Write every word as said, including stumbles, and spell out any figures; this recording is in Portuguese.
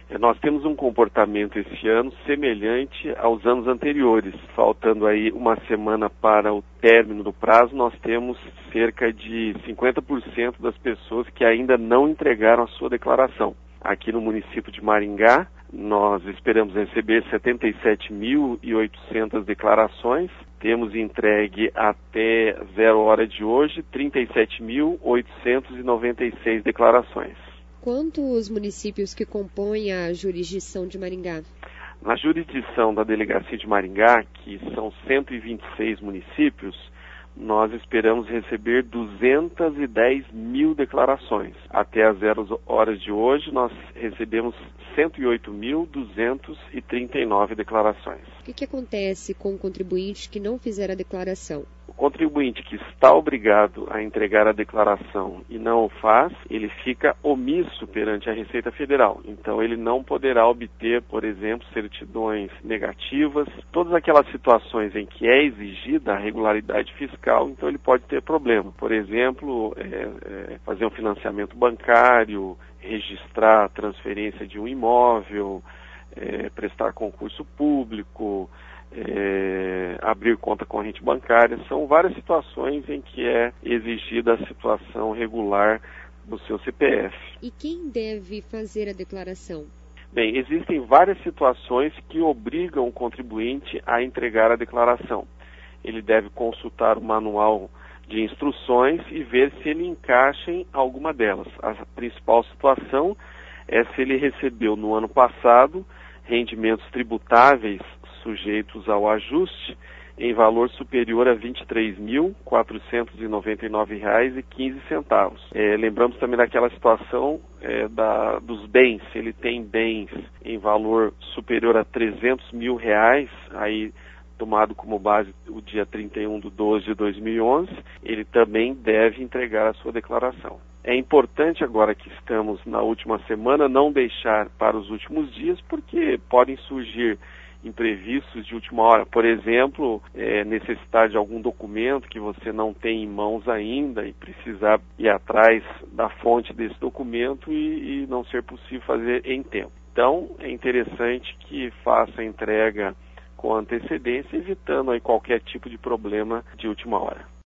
Nós temos um comportamento esse ano semelhante aos anos anteriores. Faltando aí uma semana para o término do prazo, nós temos cerca de cinquenta por cento das pessoas que ainda não entregaram a sua declaração. Aqui no município de Maringá, nós esperamos receber setenta e sete mil e oitocentas declarações. Temos entregue até zero hora de hoje trinta e sete mil oitocentas e noventa e seis declarações. Quantos municípios que compõem a jurisdição de Maringá? Na jurisdição da Delegacia de Maringá, que são cento e vinte e seis municípios, nós esperamos receber duzentas e dez mil declarações. Até as zero horas de hoje, nós recebemos cento e oito mil duzentas e trinta e nove declarações. O que, que acontece com o contribuinte que não fizer a declaração? O contribuinte que está obrigado a entregar a declaração e não o faz, ele fica omisso perante a Receita Federal. Então, ele não poderá obter, por exemplo, certidões negativas, todas aquelas situações em que é exigida a regularidade fiscal, então ele pode ter problema. Por exemplo, é, é, fazer um financiamento bancário, registrar a transferência de um imóvel, é, prestar concurso público, É, abrir conta corrente bancária. São várias situações em que é exigida a situação regular do seu C P F. E quem deve fazer a declaração? Bem, existem várias situações que obrigam o contribuinte a entregar a declaração. Ele deve consultar o manual de instruções e ver se ele encaixa em alguma delas. A principal situação é se ele recebeu no ano passado rendimentos tributáveis sujeitos ao ajuste em valor superior a vinte e três mil quatrocentos e noventa e nove reais e quinze centavos. É, lembramos também daquela situação é, da, dos bens. Se ele tem bens em valor superior a trezentos mil reais, aí tomado como base o dia trinta e um de doze de dois mil e onze, ele também deve entregar a sua declaração. É importante agora que estamos na última semana não deixar para os últimos dias, porque podem surgir imprevistos de última hora. Por exemplo, é, necessitar de algum documento que você não tem em mãos ainda e precisar ir atrás da fonte desse documento e, e não ser possível fazer em tempo. Então, é interessante que faça a entrega com antecedência, evitando aí qualquer tipo de problema de última hora.